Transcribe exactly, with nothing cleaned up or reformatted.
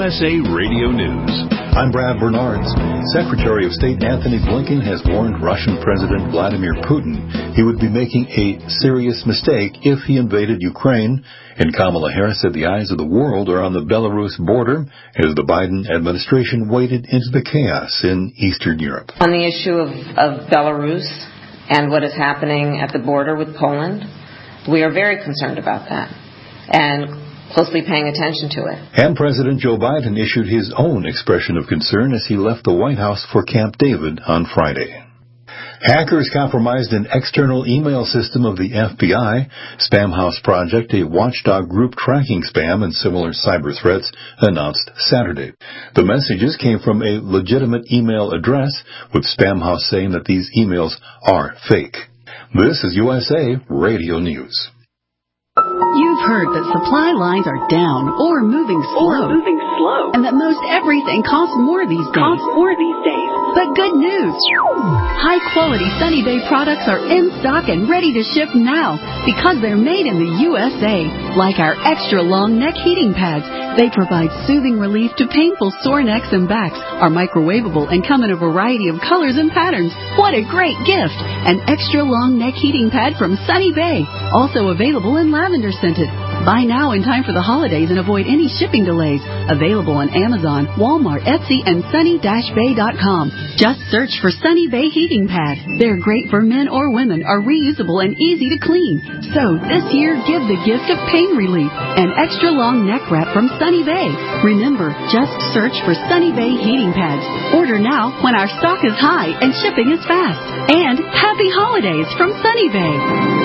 S A Radio News. I'm Brad Bernards. Secretary of State Anthony Blinken has warned Russian President Vladimir Putin he would be making a serious mistake if he invaded Ukraine. And Kamala Harris said the eyes of the world are on the Belarus border as the Biden administration waded into the chaos in Eastern Europe. On the issue of, of Belarus and what is happening at the border with Poland, we are very concerned about that and closely paying attention to it. And President Joe Biden issued his own expression of concern as he left the White House for Camp David on Friday. Hackers compromised an external email system of the F B I. Spamhaus Project, a watchdog group tracking spam and similar cyber threats, announced Saturday. The messages came from a legitimate email address, with Spamhaus saying that these emails are fake. This is U S A Radio News. You've heard that supply lines are down or moving slow. Or moving slow. And that most everything costs more these days. Costs more these days. But good news. High-quality Sunny Bay products are in stock and ready to ship now because they're made in the U S A. Like our extra-long neck heating pads. They provide soothing relief to painful sore necks and backs, are microwavable, and come in a variety of colors and patterns. What a great gift! An extra-long neck heating pad from Sunny Bay. Also available in lavender scented. Buy now in time for the holidays and avoid any shipping delays. Available on Amazon, Walmart, Etsy, and sunny dash bay dot com. Just search for Sunny Bay Heating Pad. They're great for men or women, are reusable and easy to clean. So this year, give the gift of pain relief. An extra long neck wrap from Sunny Bay. Remember, just search for Sunny Bay Heating Pads. Order now when our stock is high and shipping is fast. And happy holidays from Sunny Bay.